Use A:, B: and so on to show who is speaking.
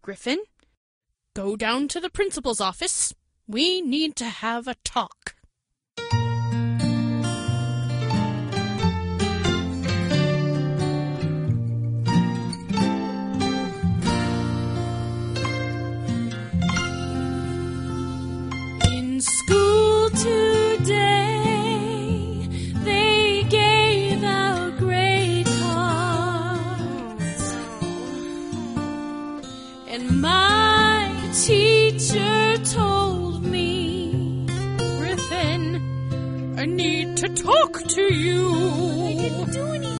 A: Griffin. Go down to the principal's office. We need to have a talk. In school today, they gave out grade cards, and my teacher told me, Griffin, I need to talk to you.